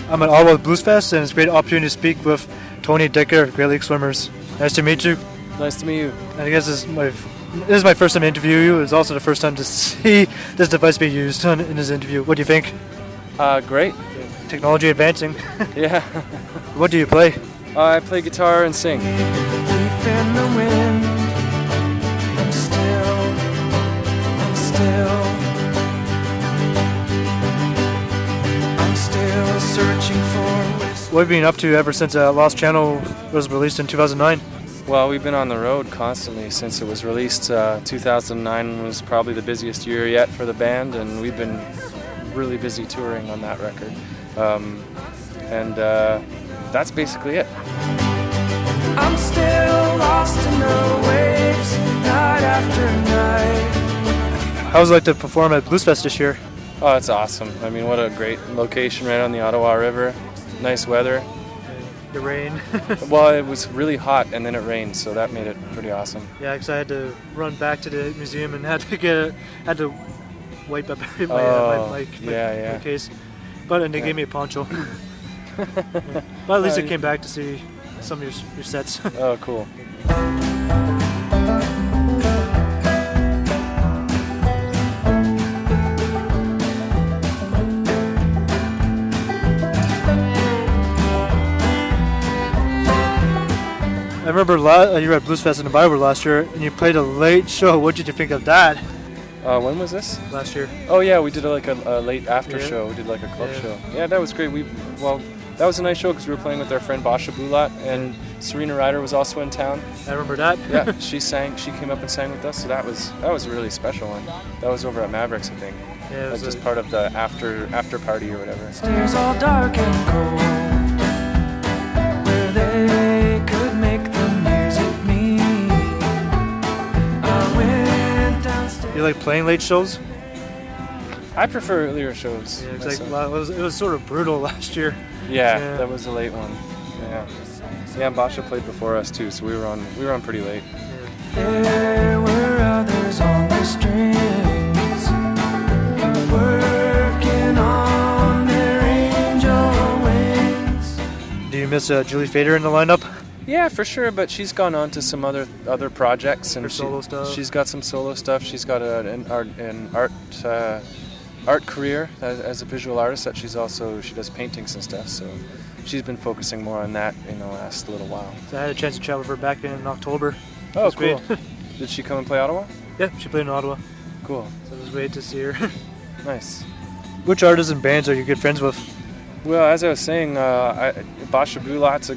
I'm at Ottawa Blues Fest, and it's a great opportunity to speak with Tony Decker of Great Lakes Swimmers. Nice to meet you. Nice to meet you. I guess this is my first time to interview you. It's also the first time to see this device being used in this interview. What do you think? Great. Technology advancing. Yeah. What do you play? I play guitar and sing. What have you been up to ever since Lost Channel was released in 2009? Well, we've been on the road constantly since it was released. 2009 was probably the busiest year yet for the band, and we've been really busy touring on that record. That's basically it. I'm still lost in the waves, night after night. How was it like to perform at Blues Fest this year? Oh, it's awesome. I mean, what a great location right on the Ottawa River. Nice weather. The rain. Well, it was really hot and then it rained, so that made it pretty awesome. Yeah, because I had to run back to the museum and had to wipe up my case. But they gave me a poncho. But at least I came back to see some of your sets. Oh, cool. I remember you were at Blues Fest in the Bible last year, and you played a late show. What did you think of that? When was this? Last year. Oh yeah, we did a late after show. We did like a club show. Yeah, that was great. That was a nice show because we were playing with our friend Basha Bulat, and Serena Ryder was also in town. I remember that. Yeah, she sang. She came up and sang with us, so that was a really special one. That was over at Mavericks, I think. Yeah, it was just part of the after party or whatever. Stairs all dark and cold, where they could make the music mean. I went downstairs. You like playing late shows? I prefer earlier shows. Yeah, it was sort of brutal last year. Yeah, that was a late one. Yeah. Yeah, and Basha played before us too, so we were on pretty late. There were others on the strings, working on their angel wings. Do you miss Julie Fader in the lineup? Yeah, for sure, but she's gone on to some other projects and solo stuff. She's got some solo stuff. She's got an art career as a visual artist that she does paintings and stuff, so she's been focusing more on that in the last little while. So I had a chance to chat with her back in October. Oh, cool. Did she come and play Ottawa? Yeah, she played in Ottawa. Cool. So it was great to see her. Nice. Which artists and bands are you good friends with? Well, as I was saying, Basha Bulat's a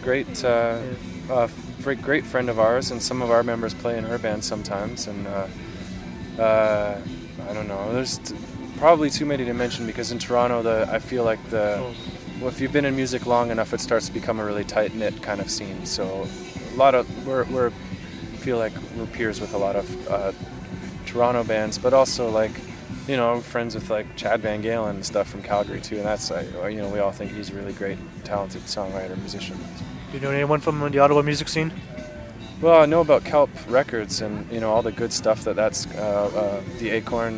great friend of ours, and some of our members play in her band sometimes, and I don't know, there's probably too many to mention because in Toronto, I feel like if you've been in music long enough, it starts to become a really tight-knit kind of scene. So a lot of feel like we're peers with a lot of Toronto bands, but also friends with like Chad Van Galen and stuff from Calgary too, and that's we all think he's a really great, talented songwriter, musician. Do you know anyone from the Ottawa music scene? Well, I know about Kelp Records and all the good stuff that's the Acorn.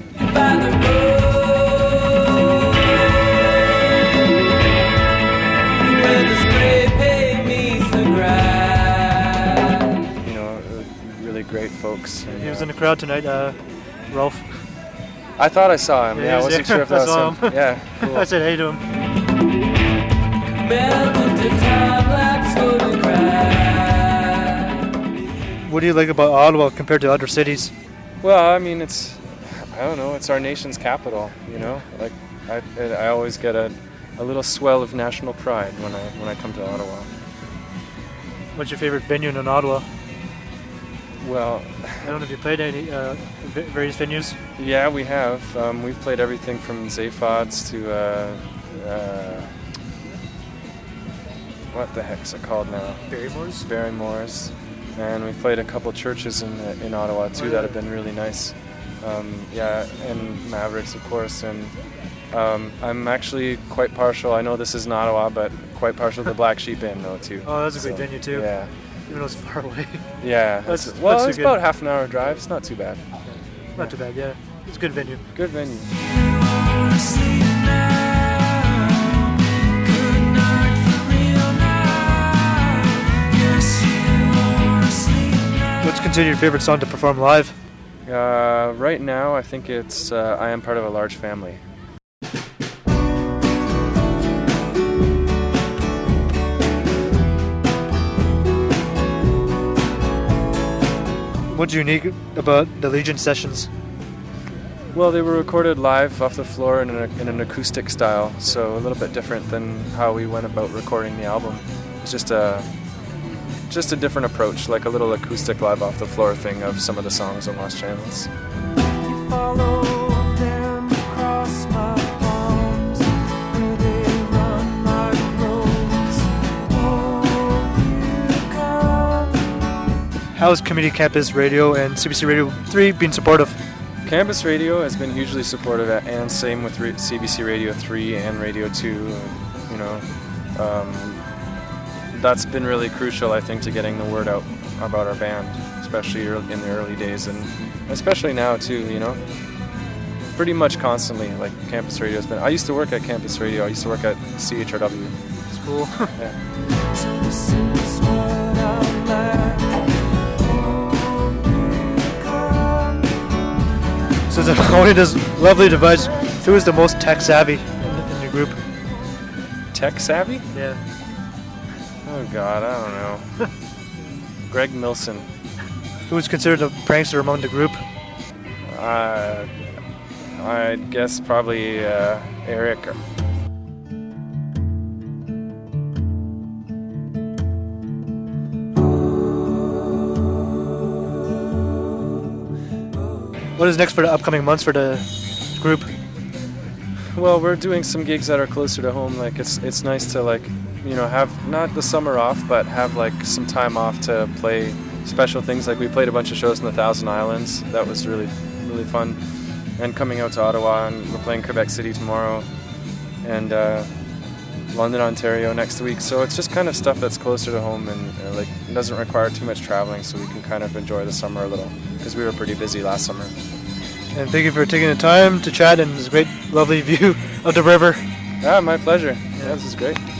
Really great folks. He was in the crowd tonight, Ralph. I thought I saw him. Yeah, I wasn't sure if that was him. Yeah, cool. I said hey to him. What do you like about Ottawa compared to other cities? Well, I mean, it's our nation's capital, Like, I always get a little swell of national pride when I come to Ottawa. What's your favorite venue in Ottawa? Well, I don't know if you played any various venues. Yeah, we have. We've played everything from Zaphod's to what the heck's it called now? Barrymore's. And we've played a couple churches in Ottawa too that have been really nice. And Mavericks, of course. And I'm actually quite partial. I know this isn't Ottawa, but quite partial to the Black Sheep Inn though too. Oh, that's a great venue too. Yeah. Even though it's far away. Yeah. It's about half an hour drive. It's not too bad. Not too bad, yeah. It's a good venue. Good venue. Could not consider your favorite song to perform live? Right now, I think it's I Am Part of a Large Family. What's unique about the Legion sessions? Well, they were recorded live off the floor in an acoustic style, so a little bit different than how we went about recording the album. It's just a different approach, like a little acoustic live off the floor thing of some of the songs on Lost Channels. You follow them across my palms, where they run like roads. Won't you come? How has Community Campus Radio and CBC Radio 3 been supportive? Campus Radio has been hugely supportive, and same with CBC Radio 3 and Radio 2. You know, that's been really crucial, I think, to getting the word out about our band, especially in the early days, and especially now too. You know, pretty much constantly. Like Campus Radio has been. I used to work at Campus Radio. I used to work at CHRW. It's cool. Yeah. So this is what I'm like. So the owning this lovely device, who is the most tech savvy in your group? Tech savvy? Yeah. Oh God, I don't know. Greg Milson. Who is considered a prankster among the group? I'd guess probably Eric. What is next for the upcoming months for the group? Well, we're doing some gigs that are closer to home. Like it's nice to, like, you know, have not the summer off, but have like some time off to play special things. Like we played a bunch of shows in the Thousand Islands. That was really, really fun. And coming out to Ottawa, and we're playing Quebec City tomorrow, and London, Ontario next week. So it's just kind of stuff that's closer to home, and like it doesn't require too much traveling, so we can kind of enjoy the summer a little, because we were pretty busy last summer. And thank you for taking the time to chat, and this great, lovely view of the river. Yeah, my pleasure. Yeah, this is great.